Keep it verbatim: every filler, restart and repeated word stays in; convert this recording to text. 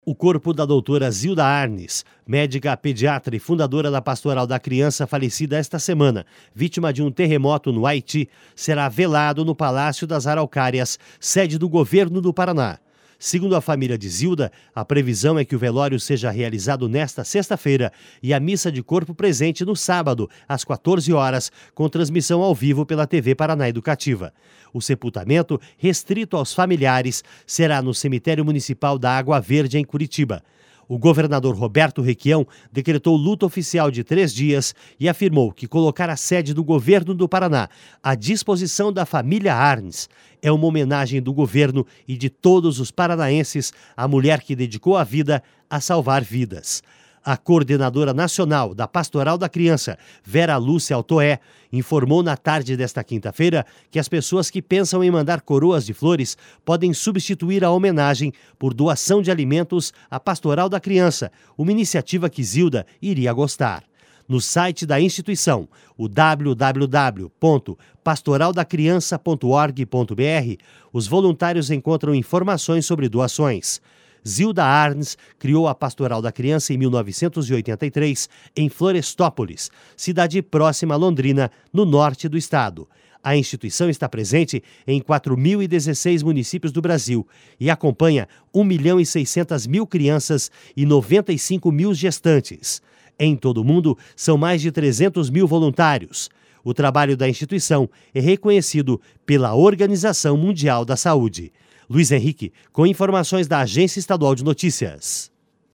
O corpo da doutora Zilda Arnes, médica pediatra e fundadora da Pastoral da Criança, falecida esta semana, vítima de um terremoto no Haiti, será velado no Palácio das Araucárias, sede do governo do Paraná. Segundo a família de Zilda, a previsão é que o velório seja realizado nesta sexta-feira e a missa de corpo presente no sábado, às quatorze horas, com transmissão ao vivo pela T V Paraná Educativa. O sepultamento, restrito aos familiares, será no cemitério municipal da Água Verde, em Curitiba. O governador Roberto Requião decretou luto oficial de três dias e afirmou que colocar a sede do governo do Paraná à disposição da família Arnes é uma homenagem do governo e de todos os paranaenses à mulher que dedicou a vida a salvar vidas. A coordenadora nacional da Pastoral da Criança, Vera Lúcia Altoé, informou na tarde desta quinta-feira que as pessoas que pensam em mandar coroas de flores podem substituir a homenagem por doação de alimentos à Pastoral da Criança, uma iniciativa que Zilda iria gostar. No site da instituição, o w w w ponto pastoral da criança ponto org ponto b r, os voluntários encontram informações sobre doações. Zilda Arnes criou a Pastoral da Criança em mil novecentos e oitenta e três, em Florestópolis, cidade próxima a Londrina, no norte do estado. A instituição está presente em quatro mil e dezesseis municípios do Brasil e acompanha um milhão e seiscentas mil crianças e noventa e cinco mil gestantes. Em todo o mundo, são mais de trezentos mil voluntários. O trabalho da instituição é reconhecido pela Organização Mundial da Saúde. Luiz Henrique, com informações da Agência Estadual de Notícias.